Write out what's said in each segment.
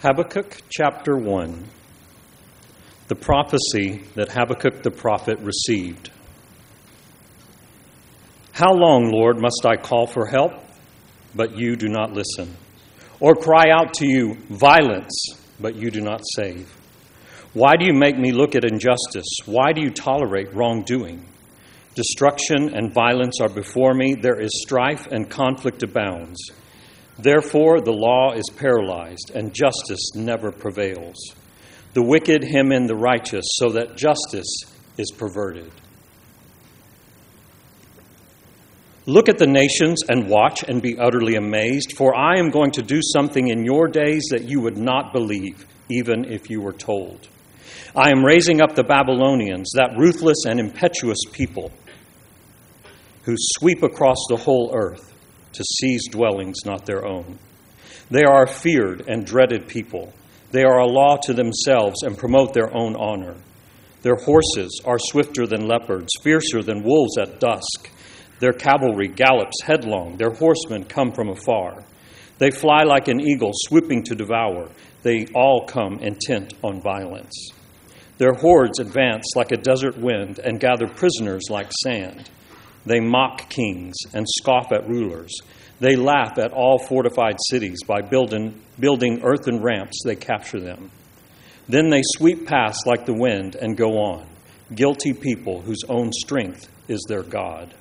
Habakkuk chapter 1. The prophecy that Habakkuk the prophet received. How long, Lord, must I call for help, but you do not listen? Or cry out to you, violence, but you do not save? Why do you make me look at injustice? Why do you tolerate wrongdoing? Destruction and violence are before me. There is strife and conflict abounds. Therefore, the law is paralyzed, and justice never prevails. The wicked hem in the righteous, so that justice is perverted. Look at the nations and watch and be utterly amazed, for I am going to do something in your days that you would not believe, even if you were told. I am raising up the Babylonians, that ruthless and impetuous people who sweep across the whole earth to seize dwellings not their own. They are a feared and dreaded people. They are a law to themselves and promote their own honor. Their horses are swifter than leopards, fiercer than wolves at dusk. Their cavalry gallops headlong. Their horsemen come from afar. They fly like an eagle, swooping to devour. They all come intent on violence. Their hordes advance like a desert wind and gather prisoners like sand. They mock kings and scoff at rulers. They laugh at all fortified cities. By building earthen ramps, they capture them. Then they sweep past like the wind and go on, guilty people whose own strength is their God.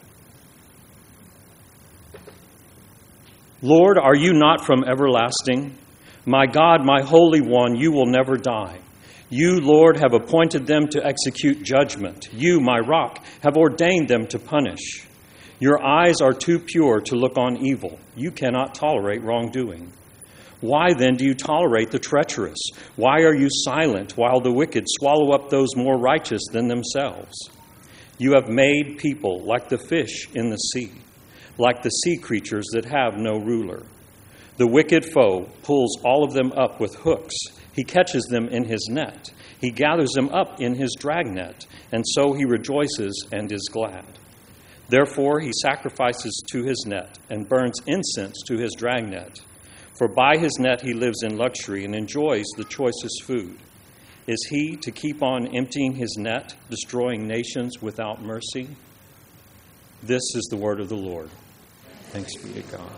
Lord, are you not from everlasting? My God, my Holy One, you will never die. You, Lord, have appointed them to execute judgment. You, my rock, have ordained them to punish. Your eyes are too pure to look on evil. You cannot tolerate wrongdoing. Why then do you tolerate the treacherous? Why are you silent while the wicked swallow up those more righteous than themselves? You have made people like the fish in the sea, like the sea creatures that have no ruler. The wicked foe pulls all of them up with hooks. He catches them in his net. He gathers them up in his dragnet, and so he rejoices and is glad. Therefore he sacrifices to his net and burns incense to his dragnet. For by his net he lives in luxury and enjoys the choicest food. Is he to keep on emptying his net, destroying nations without mercy? This is the word of the Lord. Thanks be to God.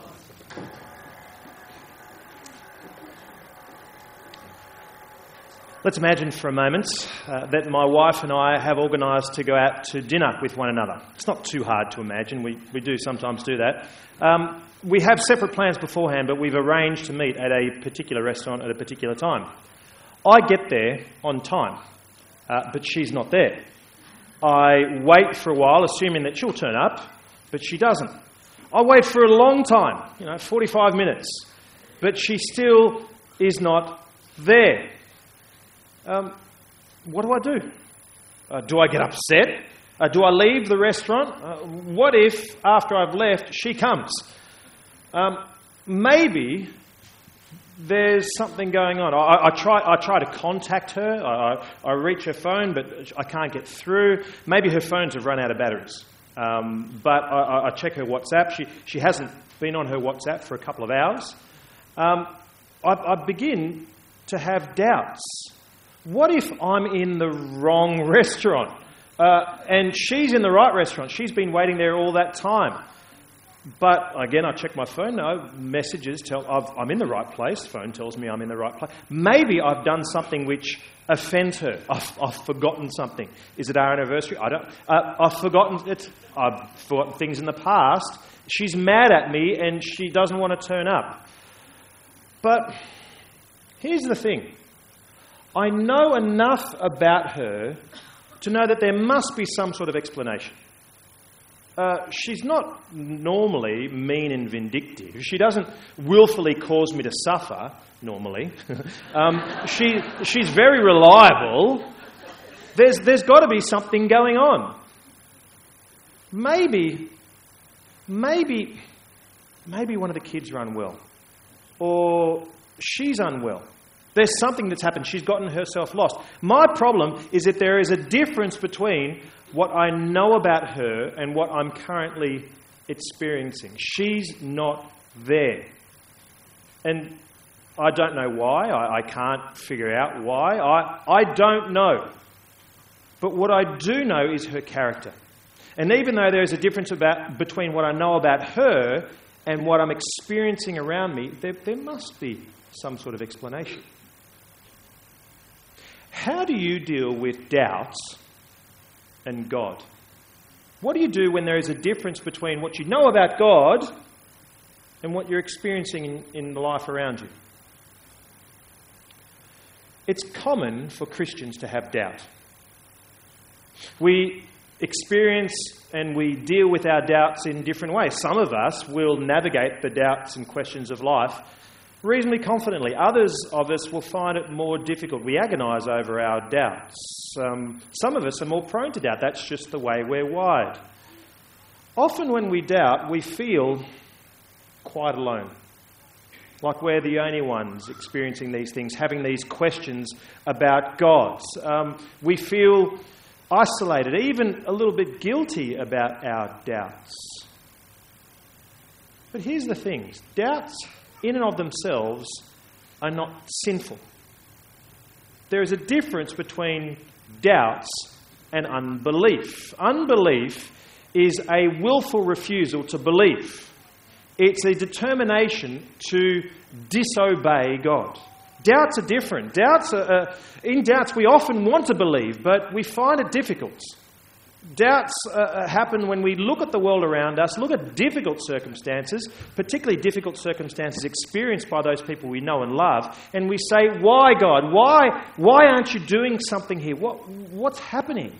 Let's imagine for a moment that my wife and I have organised to go out to dinner with one another. It's not too hard to imagine. We do sometimes do that. We have separate plans beforehand, but we've arranged to meet at a particular restaurant at a particular time. I get there on time, but she's not there. I wait for a while, assuming that she'll turn up, but she doesn't. I wait for a long time, 45 minutes, but she still is not there. What do I do? Do I get upset? Do I leave the restaurant? What if, after I've left, she comes? Maybe there's something going on. I try to contact her. I reach her phone, but I can't get through. Maybe her phones have run out of batteries. But I check her WhatsApp. She hasn't been on her WhatsApp for a couple of hours. I begin to have doubts. What if I'm in the wrong restaurant and she's in the right restaurant? She's been waiting there all that time. But again, I check my phone. No, messages tell I'm in the right place. Phone tells me I'm in the right place. Maybe I've done something which offends her. I've forgotten something. Is it our anniversary? I don't. I've forgotten it. I've forgotten things in the past. She's mad at me and she doesn't want to turn up. But here's the thing. I know enough about her to know that there must be some sort of explanation. She's not normally mean and vindictive. She doesn't willfully cause me to suffer, normally. She's very reliable. There's got to be something going on. Maybe one of the kids are unwell. Or she's unwell. There's something that's happened. She's gotten herself lost. My problem is that there is a difference between what I know about her and what I'm currently experiencing. She's not there. And I don't know why. I can't figure out why. I don't know. But what I do know is her character. And even though there is a difference between what I know about her and what I'm experiencing around me, there must be some sort of explanation. How do you deal with doubts and God? What do you do when there is a difference between what you know about God and what you're experiencing in the life around you? It's common for Christians to have doubt. We experience and we deal with our doubts in different ways. Some of us will navigate the doubts and questions of life reasonably confidently. Others of us will find it more difficult. We agonise over our doubts. Some of us are more prone to doubt. That's just the way we're wired. Often when we doubt, we feel quite alone. Like we're the only ones experiencing these things, having these questions about God. We feel isolated, even a little bit guilty about our doubts. But here's the thing. Doubts in and of themselves are not sinful. There is a difference between doubts and unbelief. Unbelief is a willful refusal to believe. It's a determination to disobey God. Doubts are different. In doubts we often want to believe, but we find it difficult. Doubts happen when we look at the world around us, look at difficult circumstances, particularly difficult circumstances experienced by those people we know and love, and we say, why, God? Why aren't you doing something here? What's happening?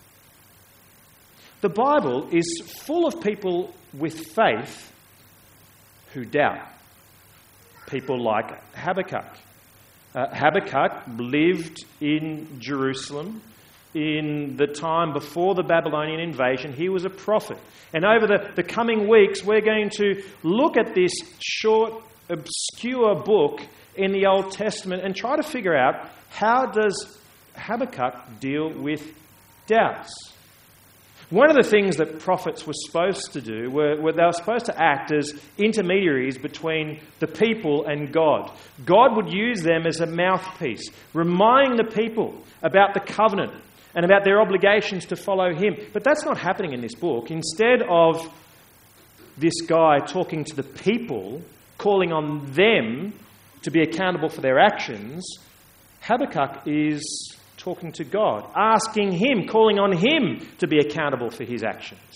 The Bible is full of people with faith who doubt. People like Habakkuk. Habakkuk lived in Jerusalem in the time before the Babylonian invasion. He was a prophet. And over the coming weeks, we're going to look at this short, obscure book in the Old Testament and try to figure out, how does Habakkuk deal with doubts? One of the things that prophets were supposed to do were they were supposed to act as intermediaries between the people and God. God would use them as a mouthpiece, reminding the people about the covenant and about their obligations to follow him. But that's not happening in this book. Instead of this guy talking to the people, calling on them to be accountable for their actions, Habakkuk is talking to God, asking him, calling on him to be accountable for his actions.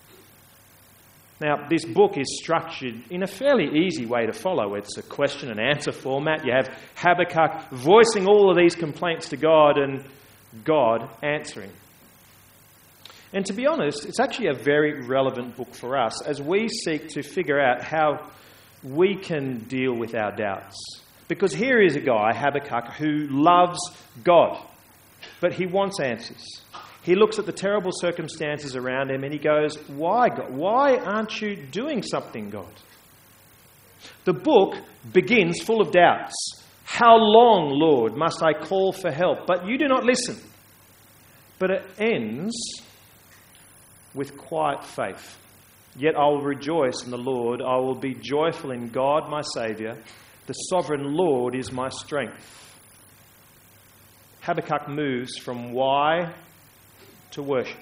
Now, this book is structured in a fairly easy way to follow. It's a question and answer format. You have Habakkuk voicing all of these complaints to God and God answering. And to be honest, it's actually a very relevant book for us as we seek to figure out how we can deal with our doubts. Because here is a guy, Habakkuk, who loves God, but he wants answers. He looks at the terrible circumstances around him and he goes, why, God? Why aren't you doing something, God? The book begins full of doubts. How long, Lord, must I call for help? But you do not listen. But it ends with quiet faith. Yet I will rejoice in the Lord. I will be joyful in God, my Saviour. The sovereign Lord is my strength. Habakkuk moves from why to worship.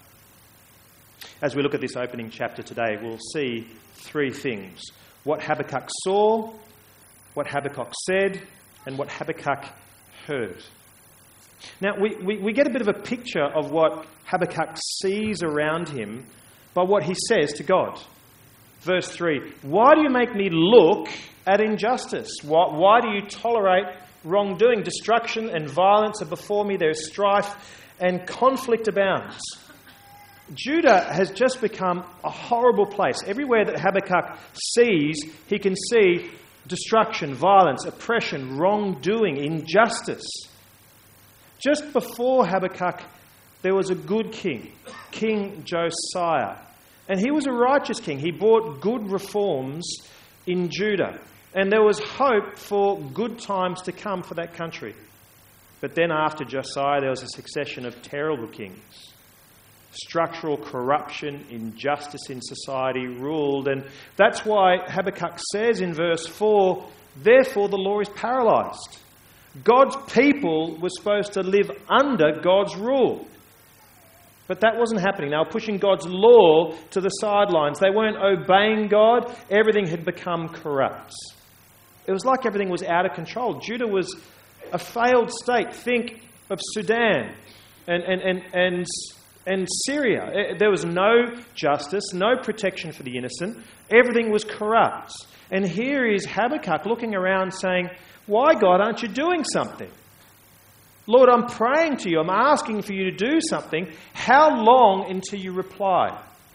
As we look at this opening chapter today, we'll see three things. What Habakkuk saw, what Habakkuk said, and what Habakkuk heard. Now, we get a bit of a picture of what Habakkuk sees around him by what he says to God. Verse 3, why do you make me look at injustice? Why do you tolerate wrongdoing? Destruction and violence are before me. There is strife and conflict abounds. Judah has just become a horrible place. Everywhere that Habakkuk sees, he can see destruction, violence, oppression, wrongdoing, injustice. Just before Habakkuk, there was a good king, King Josiah. And he was a righteous king. He brought good reforms in Judah. And there was hope for good times to come for that country. But then after Josiah, there was a succession of terrible kings. Structural corruption, injustice in society ruled. And that's why Habakkuk says in verse 4, Therefore, the law is paralysed. God's people were supposed to live under God's rule. But that wasn't happening. They were pushing God's law to the sidelines. They weren't obeying God. Everything had become corrupt. It was like everything was out of control. Judah was a failed state. Think of Sudan and Syria. There was no justice, no protection for the innocent. Everything was corrupt. And here is Habakkuk looking around saying, "Why, God, aren't you doing something? Lord, I'm praying to you. I'm asking for you to do something. How long until you reply?"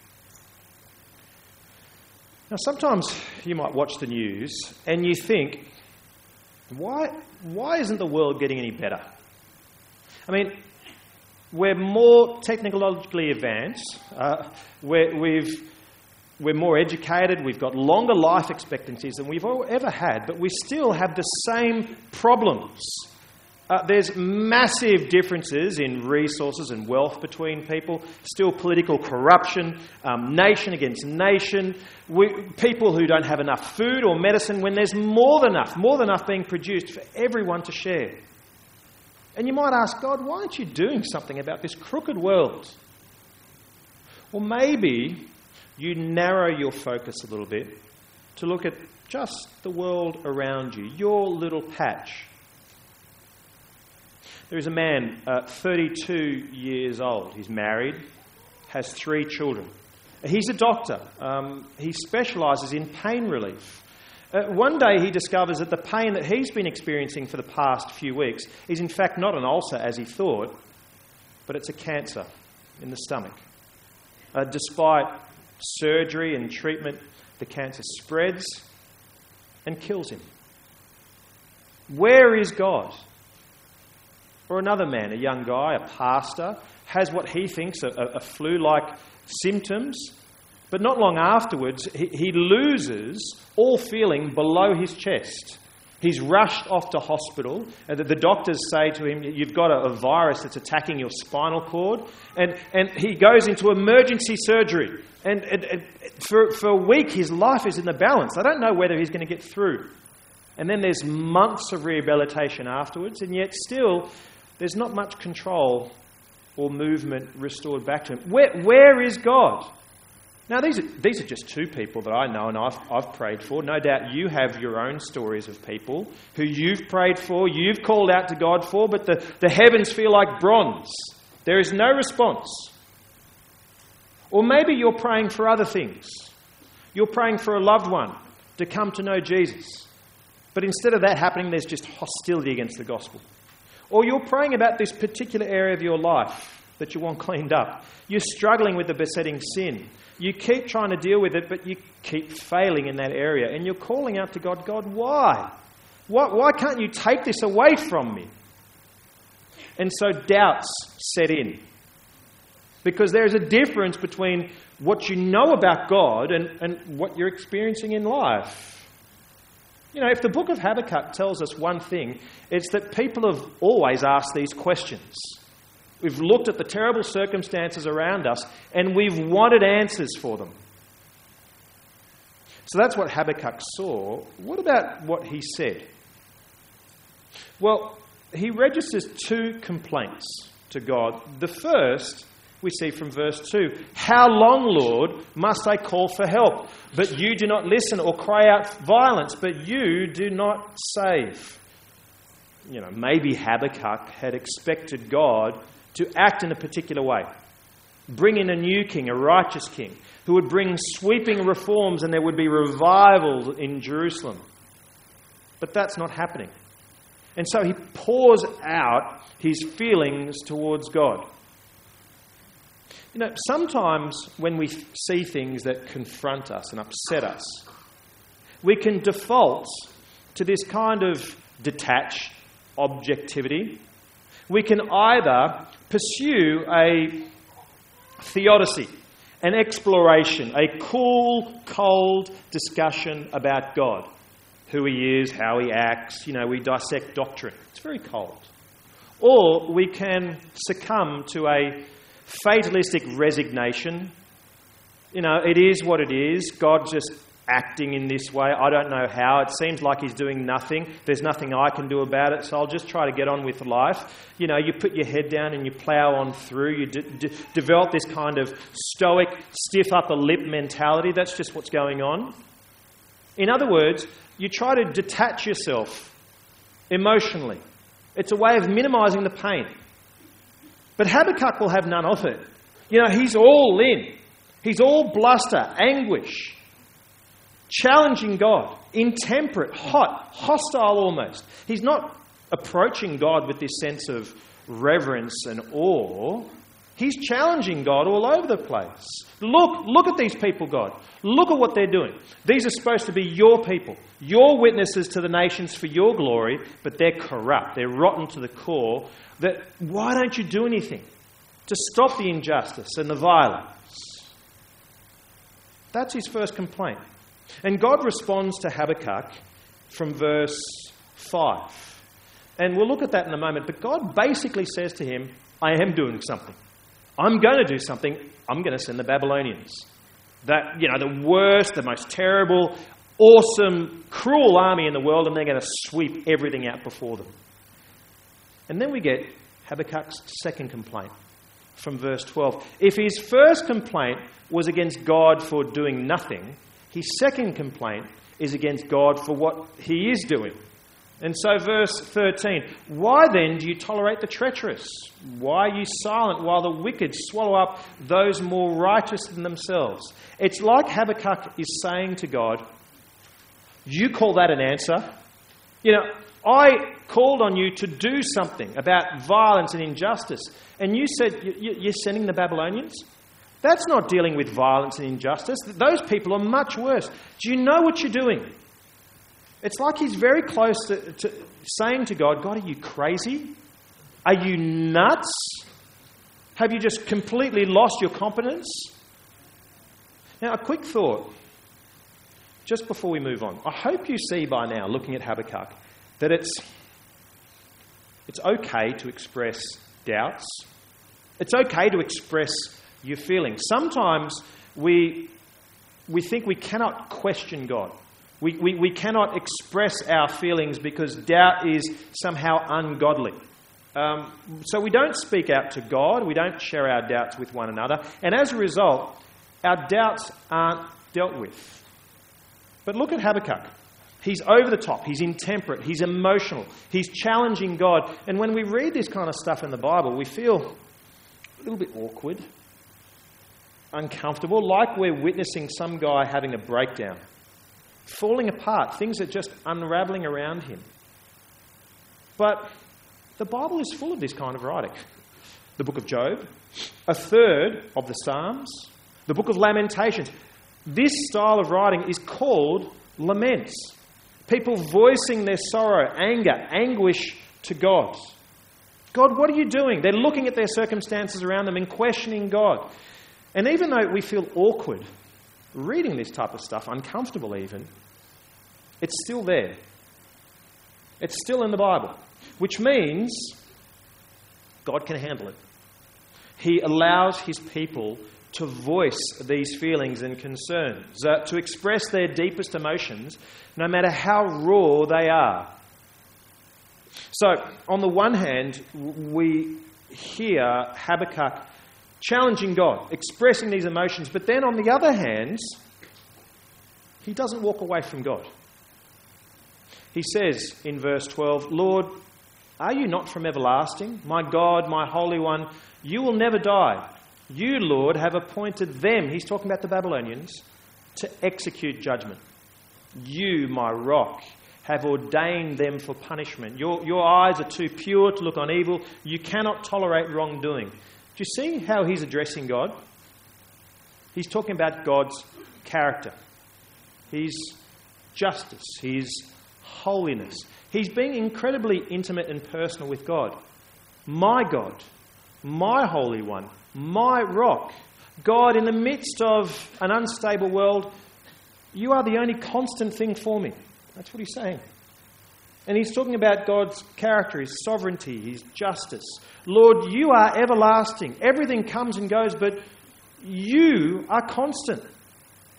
Now, sometimes you might watch the news and you think, why isn't the world getting any better? I mean, we're more technologically advanced. We're more educated. We've got longer life expectancies than we've ever had, but we still have the same problems. There's massive differences in resources and wealth between people, still political corruption, nation against nation, people who don't have enough food or medicine when there's more than enough being produced for everyone to share. And you might ask, God, why aren't you doing something about this crooked world? Well, maybe you narrow your focus a little bit to look at just the world around you, your little patch. There is a man, 32 years old. He's married, has 3 children. He's a doctor. He specialises in pain relief. One day he discovers that the pain that he's been experiencing for the past few weeks is in fact not an ulcer as he thought, but it's a cancer in the stomach. Despite surgery and treatment, the cancer spreads and kills him. Where is God? Or another man, a young guy, a pastor, has what he thinks are flu-like symptoms, but not long afterwards he loses all feeling below his chest. He's rushed off to hospital, and the doctors say to him, "You've got a virus that's attacking your spinal cord," and he goes into emergency surgery. And for a week his life is in the balance. I don't know whether he's going to get through. And then there's months of rehabilitation afterwards, and yet still there's not much control or movement restored back to him. Where is God? Now, these are just 2 people that I know and I've prayed for. No doubt you have your own stories of people who you've prayed for, you've called out to God for, but the heavens feel like bronze. There is no response. Or maybe you're praying for other things. You're praying for a loved one to come to know Jesus. But instead of that happening, there's just hostility against the gospel. Or you're praying about this particular area of your life that you want cleaned up. You're struggling with the besetting sin. You keep trying to deal with it, but you keep failing in that area. And you're calling out to God, "God, why? Why can't you take this away from me?" And so doubts set in. Because there is a difference between what you know about God and what you're experiencing in life. You know, if the book of Habakkuk tells us one thing, it's that people have always asked these questions. We've looked at the terrible circumstances around us and we've wanted answers for them. So that's what Habakkuk saw. What about what he said? Well, he registers 2 complaints to God. The first we see from verse 2. "How long, Lord, must I call for help? But you do not listen, or cry out violence, but you do not save." You know, maybe Habakkuk had expected God to act in a particular way. Bring in a new king, a righteous king, who would bring sweeping reforms and there would be revival in Jerusalem. But that's not happening. And so he pours out his feelings towards God. You know, sometimes when we see things that confront us and upset us, we can default to this kind of detached objectivity. We can either pursue a theodicy, an exploration, a cool, cold discussion about God, who he is, how he acts. You know, we dissect doctrine. It's very cold. Or we can succumb to a fatalistic resignation. You know, it is what it is. God just acting in this way. I don't know how. It seems like he's doing nothing. There's nothing I can do about it, so I'll just try to get on with life. You know, you put your head down and you plough on through. You develop this kind of stoic, stiff upper lip mentality. That's just what's going on. In other words, you try to detach yourself emotionally. It's a way of minimising the pain. But Habakkuk will have none of it. You know, he's all in. He's all bluster, anguish, challenging God, intemperate, hot, hostile almost. He's not approaching God with this sense of reverence and awe. He's challenging God all over the place. Look at these people, God. Look at what they're doing. These are supposed to be your people, your witnesses to the nations for your glory, but they're corrupt. They're rotten to the core. Why don't you do anything to stop the injustice and the violence? That's his first complaint. And God responds to Habakkuk from verse 5. And we'll look at that in a moment. But God basically says to him, I am doing something. I'm going to do something. I'm going to send the Babylonians. The worst, the most terrible, awesome, cruel army in the world, and they're going to sweep everything out before them. And then we get Habakkuk's second complaint from verse 12. If his first complaint was against God for doing nothing, his second complaint is against God for what he is doing. And so verse 13, why then do you tolerate the treacherous? Why are you silent while the wicked swallow up those more righteous than themselves? It's like Habakkuk is saying to God, you call that an answer? You know, I called on you to do something about violence and injustice, and you said you're sending the Babylonians? That's not dealing with violence and injustice. Those people are much worse. Do you know what you're doing? It's like he's very close to saying to God, God, are you crazy? Are you nuts? Have you just completely lost your competence? Now, a quick thought, just before we move on. I hope you see by now, looking at Habakkuk, that it's okay to express doubts. It's okay to express your feelings. Sometimes we think we cannot question God. We cannot express our feelings because doubt is somehow ungodly. So we don't speak out to God. We don't share our doubts with one another. And as a result, our doubts aren't dealt with. But look at Habakkuk. He's over the top. He's intemperate. He's emotional. He's challenging God. And when we read this kind of stuff in the Bible, we feel a little bit awkward, uncomfortable, like we're witnessing some guy having a breakdown, falling apart. Things are just unravelling around him. But the Bible is full of this kind of writing. The book of Job, a third of the Psalms, the book of Lamentations. This style of writing is called laments. People voicing their sorrow, anger, anguish to God. God, what are you doing? They're looking at their circumstances around them and questioning God. And even though we feel awkward reading this type of stuff, uncomfortable even, it's still there. It's still in the Bible, which means God can handle it. He allows his people to voice these feelings and concerns, to express their deepest emotions, no matter how raw they are. So, on the one hand, we hear Habakkuk challenging God, expressing these emotions, but then on the other hand, he doesn't walk away from God. He says in verse 12, Lord, are you not from everlasting? My God, my Holy One, you will never die. You, Lord, have appointed them, he's talking about the Babylonians, to execute judgment. You, my rock, have ordained them for punishment. Your eyes are too pure to look on evil. You cannot tolerate wrongdoing. Do you see how he's addressing God? He's talking about God's character, his justice, his holiness. He's being incredibly intimate and personal with God. My God, my Holy One, my rock. God, in the midst of an unstable world, you are the only constant thing for me. That's what he's saying. And he's talking about God's character, his sovereignty, his justice. Lord, you are everlasting. Everything comes and goes, but you are constant.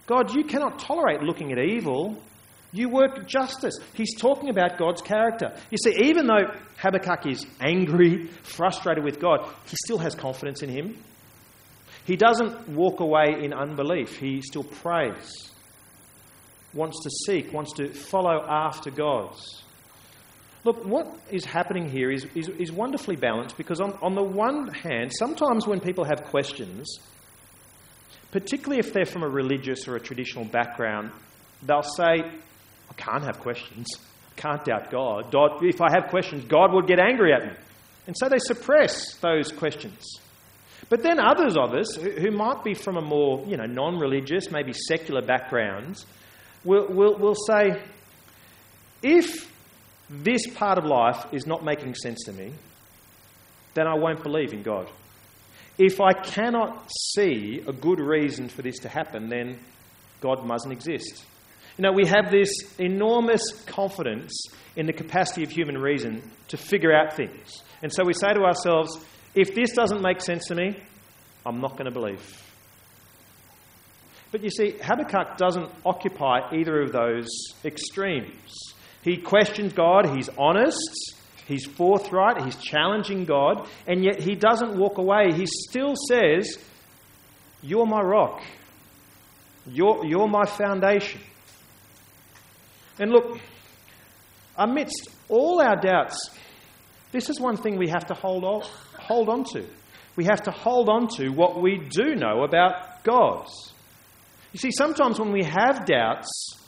God, you cannot tolerate looking at evil. You work justice. He's talking about God's character. You see, even though Habakkuk is angry, frustrated with God, he still has confidence in him. He doesn't walk away in unbelief. He still prays, wants to seek, wants to follow after God. Look, what is happening here is wonderfully balanced, because on the one hand, sometimes when people have questions, particularly if they're from a religious or a traditional background, they'll say, I can't have questions. I can't doubt God. If I have questions, God would get angry at me. And so they suppress those questions. But then others of us, who might be from a more non-religious, maybe secular background, will say, if this part of life is not making sense to me, then I won't believe in God. If I cannot see a good reason for this to happen, then God mustn't exist. We have this enormous confidence in the capacity of human reason to figure out things. And so we say to ourselves, if this doesn't make sense to me, I'm not going to believe. But you see, Habakkuk doesn't occupy either of those extremes. He questions God, he's honest, he's forthright, he's challenging God, and yet he doesn't walk away. He still says, you're my rock. You're my foundation. And look, amidst all our doubts, this is one thing we have to hold on to. We have to hold on to what we do know about God. You see, sometimes when we have doubts,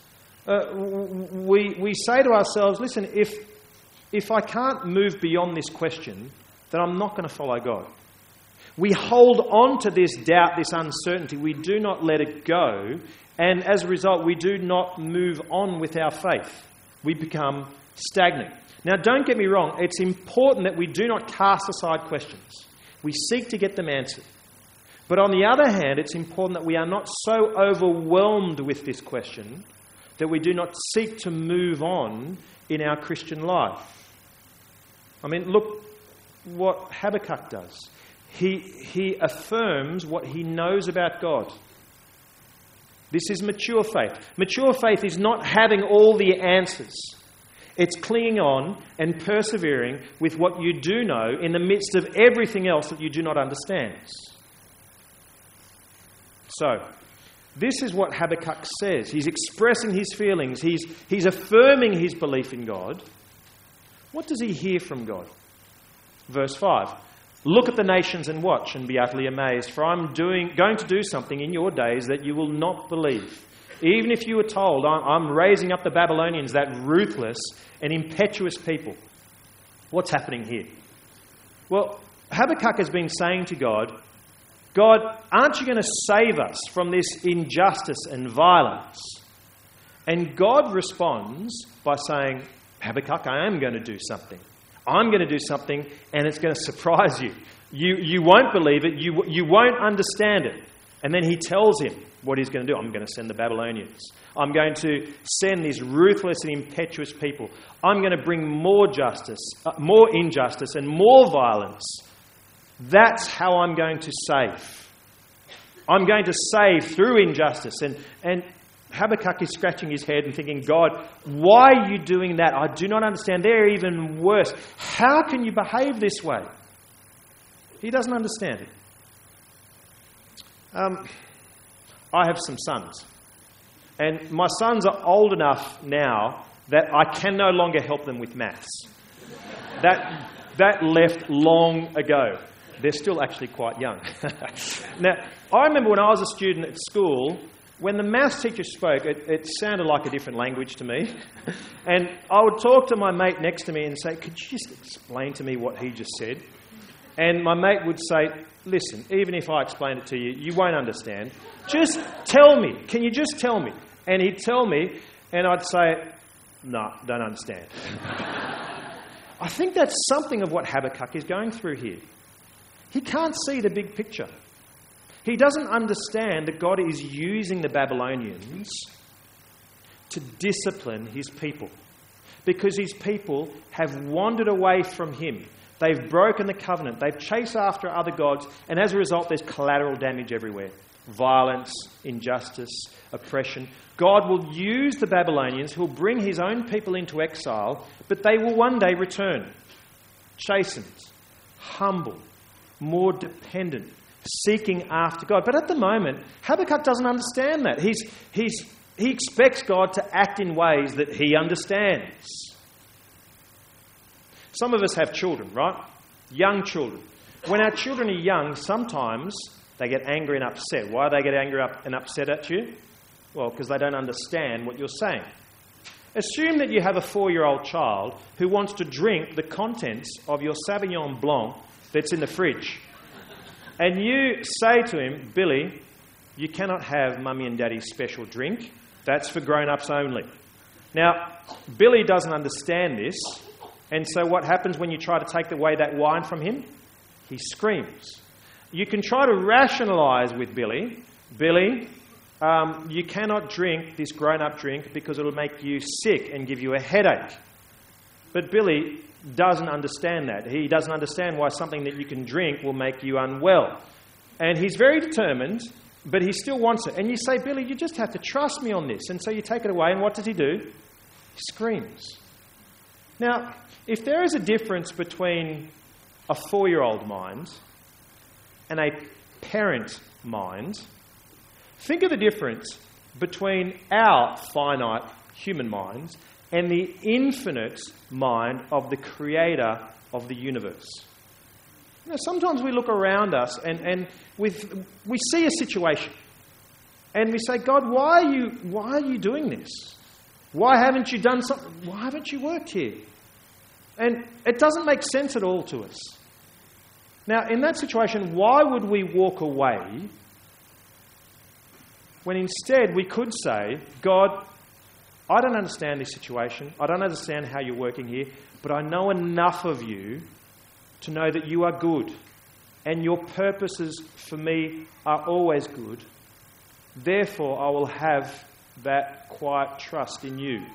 we say to ourselves, listen, if I can't move beyond this question, then I'm not going to follow God. We hold on to this doubt, this uncertainty. We do not let it go. And as a result, we do not move on with our faith. We become stagnant. Now, don't get me wrong. It's important that we do not cast aside questions. We seek to get them answered. But on the other hand, it's important that we are not so overwhelmed with this question that we do not seek to move on in our Christian life. I mean, look what Habakkuk does. He affirms what he knows about God. This is mature faith. Mature faith is not having all the answers. It's clinging on and persevering with what you do know in the midst of everything else that you do not understand. So, this is what Habakkuk says. He's expressing his feelings. He's affirming his belief in God. What does he hear from God? Verse 5. Look at the nations and watch and be utterly amazed, for I'm going to do something in your days that you will not believe. Even if you were told, I'm raising up the Babylonians, that ruthless and impetuous people. What's happening here? Well, Habakkuk has been saying to God, aren't you going to save us from this injustice and violence? And God responds by saying, Habakkuk, I am going to do something. I'm going to do something, and it's going to surprise you. You won't believe it. You won't understand it. And then he tells him what he's going to do. I'm going to send the Babylonians. I'm going to send these ruthless and impetuous people. I'm going to bring more injustice, and more violence. That's how I'm going to save. I'm going to save through injustice. And Habakkuk is scratching his head and thinking, God, why are you doing that? I do not understand. They're even worse. How can you behave this way? He doesn't understand it. I have some sons. And my sons are old enough now that I can no longer help them with maths. That left long ago. They're still actually quite young. Now, I remember when I was a student at school, when the maths teacher spoke, it sounded like a different language to me. And I would talk to my mate next to me and say, could you just explain to me what he just said? And my mate would say, listen, even if I explain it to you, you won't understand. Just tell me. Can you just tell me? And he'd tell me, and I'd say, no, don't understand. I think that's something of what Habakkuk is going through here. He can't see the big picture. He doesn't understand that God is using the Babylonians to discipline his people, because his people have wandered away from him. They've broken the covenant. They've chased after other gods, and as a result, there's collateral damage everywhere. violence, injustice, oppression. God will use the Babylonians who will bring his own people into exile, but they will one day return, chastened, humble, more dependent, seeking after God. But at the moment, Habakkuk doesn't understand that. He expects God to act in ways that he understands. Some of us have children, right? Young children. When our children are young, sometimes they get angry and upset. Why do they get angry and upset at you? Well, because they don't understand what you're saying. Assume that you have a 4-year-old child who wants to drink the contents of your Sauvignon Blanc that's in the fridge. And you say to him, Billy, you cannot have Mummy and Daddy's special drink. That's for grown-ups only. Now, Billy doesn't understand this. And so what happens when you try to take away that wine from him? He screams. You can try to rationalise with Billy, you cannot drink this grown-up drink because it'll make you sick and give you a headache. But Billy doesn't understand that. He doesn't understand why something that you can drink will make you unwell. And he's very determined, but he still wants it. And you say, Billy, you just have to trust me on this. And so you take it away, and what does he do? He screams. Now, if there is a difference between a 4-year-old mind and a parent mind, think of the difference between our finite human minds and the infinite mind of the creator of the universe. You know, sometimes we look around us and we see a situation and we say, God, why are you doing this? Why haven't you done something? Why haven't you worked here? And it doesn't make sense at all to us. Now, in that situation, why would we walk away when instead we could say, God, I don't understand this situation. I don't understand how you're working here, but I know enough of you to know that you are good and your purposes for me are always good. Therefore, I will have that quiet trust in you.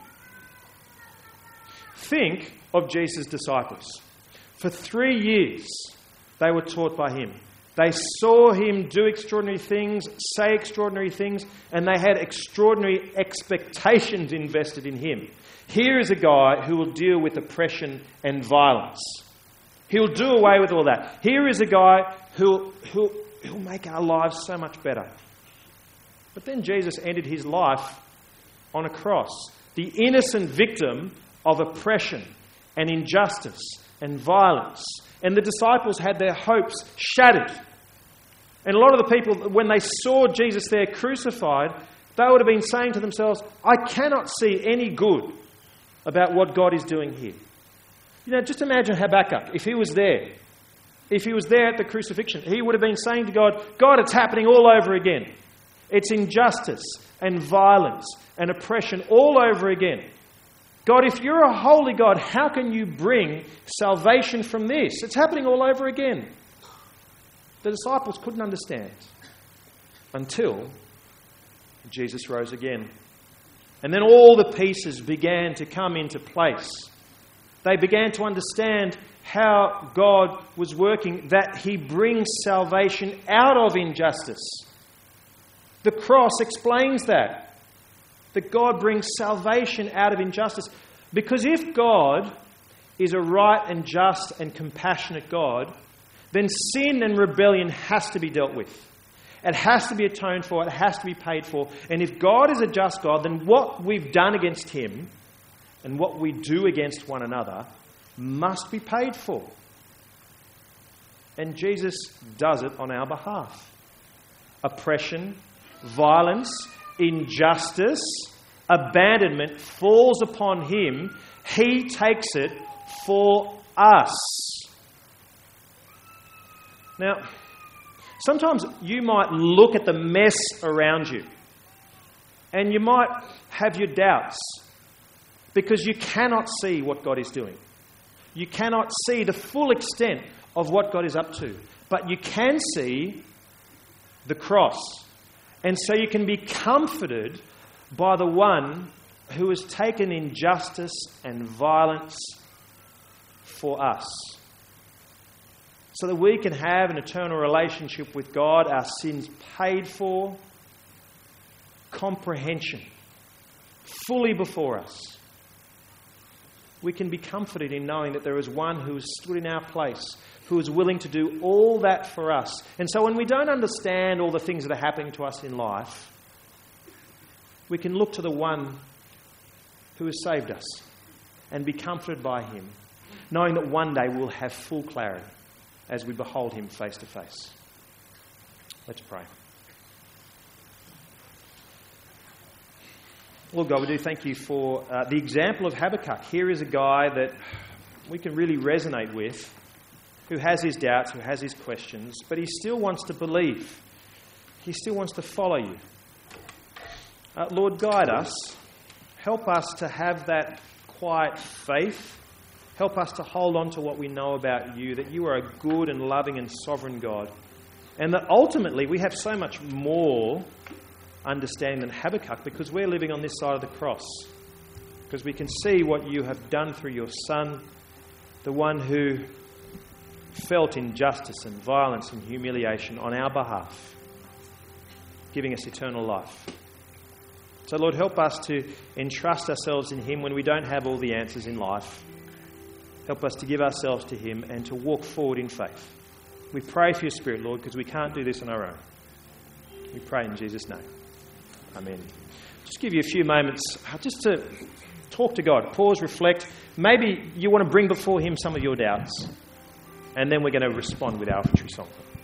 Think of Jesus' disciples. For 3 years, they were taught by him. They saw him do extraordinary things, say extraordinary things, and they had extraordinary expectations invested in him. Here is a guy who will deal with oppression and violence. He'll do away with all that. Here is a guy who'll make our lives so much better. But then Jesus ended his life on a cross. The innocent victim of oppression and injustice and violence. And the disciples had their hopes shattered. And a lot of the people, when they saw Jesus there crucified, they would have been saying to themselves, I cannot see any good about what God is doing here. You know, just imagine Habakkuk, if he was there. If he was there at the crucifixion, he would have been saying to God, God, it's happening all over again. It's injustice and violence and oppression all over again. God, if you're a holy God, how can you bring salvation from this? It's happening all over again. The disciples couldn't understand until Jesus rose again. And then all the pieces began to come into place. They began to understand how God was working, that he brings salvation out of injustice. The cross explains that God brings salvation out of injustice. Because if God is a right and just and compassionate God, then sin and rebellion has to be dealt with. It has to be atoned for. It has to be paid for. And if God is a just God, then what we've done against him and what we do against one another must be paid for. And Jesus does it on our behalf. Oppression, violence, injustice, abandonment falls upon him. He takes it for us. Now, sometimes you might look at the mess around you and you might have your doubts because you cannot see what God is doing. You cannot see the full extent of what God is up to. But you can see the cross. And so you can be comforted by the one who has taken injustice and violence for us. so that we can have an eternal relationship with God, our sins paid for, comprehension fully before us. We can be comforted in knowing that there is one who has stood in our place, who is willing to do all that for us. And so when we don't understand all the things that are happening to us in life, we can look to the one who has saved us and be comforted by him, knowing that one day we'll have full clarity as we behold him face to face. Let's pray. Lord God, we do thank you for the example of Habakkuk. Here is a guy that we can really resonate with, who has his doubts, who has his questions, but he still wants to believe. He still wants to follow you. Lord, guide us. Help us to have that quiet faith. Help us to hold on to what we know about you, that you are a good and loving and sovereign God. And that ultimately we have so much more understanding than Habakkuk because we're living on this side of the cross. Because we can see what you have done through your Son, the one who felt injustice and violence and humiliation on our behalf, giving us eternal life. So Lord, help us to entrust ourselves in him when we don't have all the answers in life. Help us to give ourselves to him and to walk forward in faith. We pray for your Spirit, Lord, because we can't do this on our own. We pray in Jesus' name. Amen. Just give you a few moments just to talk to God. Pause, reflect. Maybe you want to bring before him some of your doubts. And then we're going to respond with our offertory song.